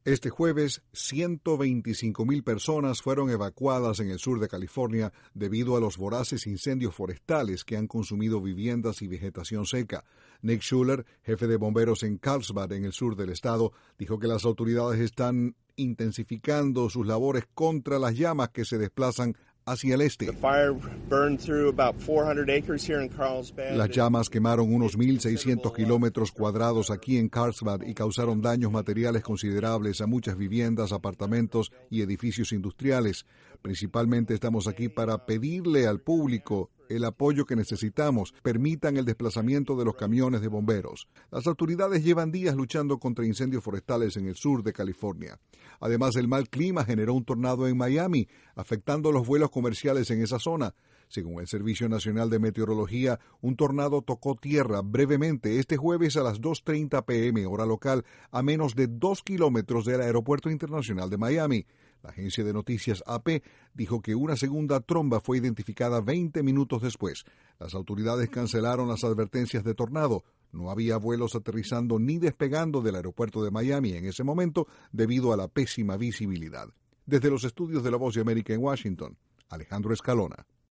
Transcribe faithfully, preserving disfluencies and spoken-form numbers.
Este jueves, ciento veinticinco mil personas fueron evacuadas en el sur de California debido a los voraces incendios forestales que han consumido viviendas y vegetación seca. Nick Schuller, jefe de bomberos en Carlsbad, en el sur del estado, dijo que las autoridades están intensificando sus labores contra las llamas que se desplazan hacia el este. Las llamas quemaron unos mil seiscientos kilómetros cuadrados aquí en Carlsbad y causaron daños materiales considerables a muchas viviendas, apartamentos y edificios industriales. Principalmente estamos aquí para pedirle al público el apoyo que necesitamos. Permitan el desplazamiento de los camiones de bomberos. Las autoridades llevan días luchando contra incendios forestales en el sur de California. Además, el mal clima generó un tornado en Miami, afectando los vuelos comerciales en esa zona. Según el Servicio Nacional de Meteorología, un tornado tocó tierra brevemente este jueves a las dos treinta p m hora local, a menos de dos kilómetros del Aeropuerto Internacional de Miami. La agencia de noticias A P dijo que una segunda tromba fue identificada veinte minutos después. Las autoridades cancelaron las advertencias de tornado. No había vuelos aterrizando ni despegando del aeropuerto de Miami en ese momento debido a la pésima visibilidad. Desde los estudios de La Voz de América en Washington, Alejandro Escalona.